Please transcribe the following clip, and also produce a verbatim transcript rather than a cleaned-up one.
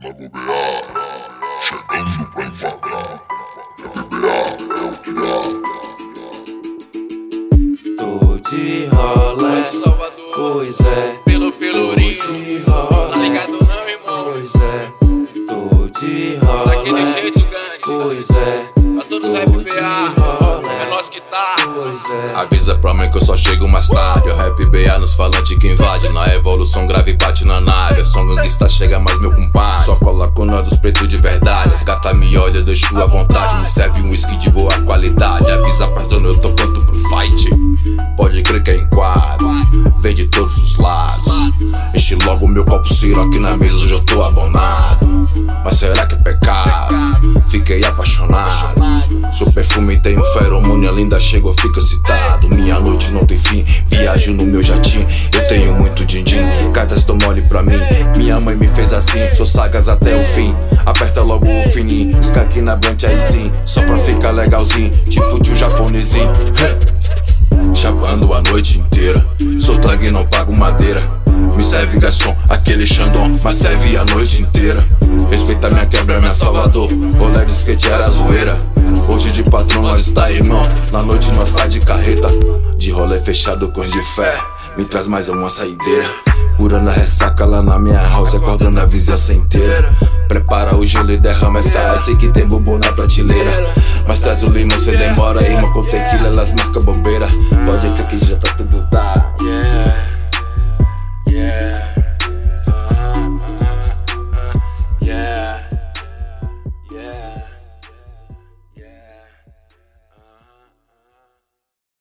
Mago B A, chegando pra enquadrar. F B A é o que há. Tô de rolê, pois é. Pelo pelourinho, tô de rolê, tá ligado não, irmão? pois é. Tô de rolê, Daquele jeito, gangsta, pois é. pra todos os F B A, é nós que tá. Pois é. Avisa pra mãe que eu só chego mais tarde. É o rap B A nos falantes que invade. Na evolução grave bate na nave. É som gangsta chega mais meu compadre. Só cola com nós dos pretos de verdade. As gata me olha, eu deixo à vontade. Me serve um whisky de boa qualidade. Avisa pra dona, eu tô pronto pro fight. Pode crer que é enquadro, vem de todos os lados. Enche logo meu copo siroque na mesa, hoje eu tô abonado. Mas será que é pecado? Fiquei apaixonado. Seu perfume tem um feromônio, a linda chegou, fica citado. Minha noite não tem fim, viajo no meu jatinho. Eu tenho muito din-din, cartas dou mole pra mim. Minha mãe me fez assim, sou sagas até o fim. Aperta logo o fininho, skunk na blunt aí sim. Só pra ficar legalzinho, tipo tio japonesinho. Chapando a noite inteira, sou tangue e não pago madeira. Me serve garçom, aquele xandão, mas serve a noite inteira. Respeita minha quebra, minha Salvador. Rolê de skate era zoeira. Hoje de patrão nós está irmão, na noite nós sai de carreta. De rolê fechado com de fé, me traz mais uma saideira. Curando a ressaca lá na minha house, acordando a vizinhança inteira. Prepara o gelo e derrama essa S que tem bumbum na prateleira. Mas traz o limão, cê demora, irmão, com tequila elas marcam bobeira. Pode crer que já tá tudo